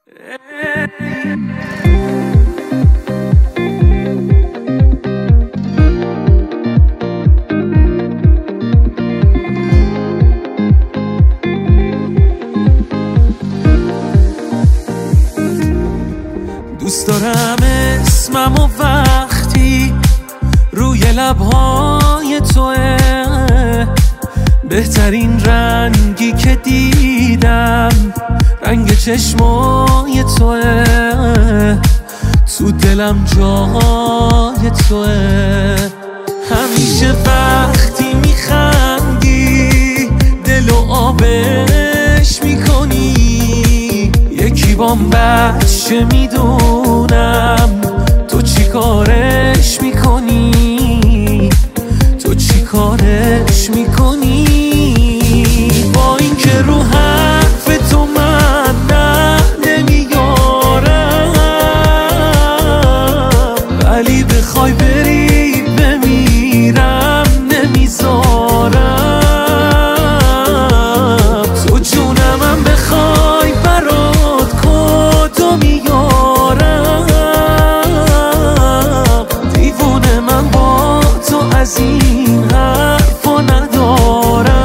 دوست دارم اسمم و وقتی روی لبهای توه، بهترین رنگی که دیدم رنگ چشمای توه، تو دلم جای توه. همیشه وقتی میخندی دل و آبش میکنی، یکی بام بچه میدونم تو چی کارش میکنی، تو چی کارش میکنی. با این که رو حرف تو من نمیارم، ولی بخوای بری بمیرم نمیذارم. تو جونمم بخوای برات کدو میارم، دیوونه من با تو از این حرفا ندارم.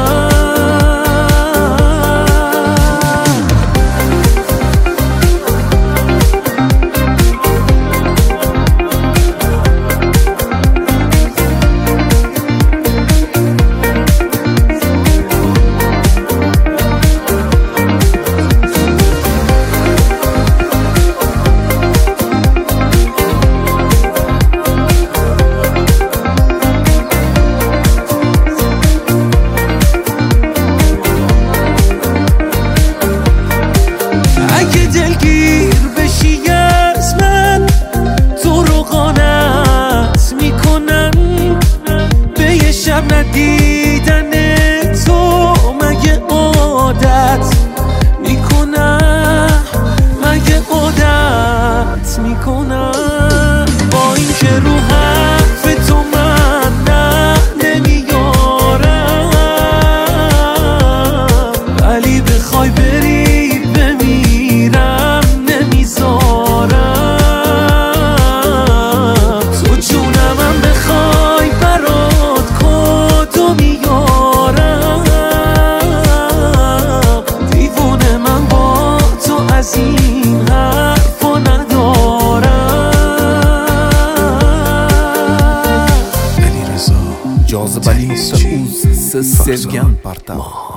اگه دلگیر بشی از من، تو رو قانت میکنن به یه شب ندیدن تو. مگه عادت میکنم، مگه عادت میکنم. با این که رو حرف تو من نمیارم، ولی بخوای بری از این حرفا ندارم. Cazibeli Seuz Sevgen Parta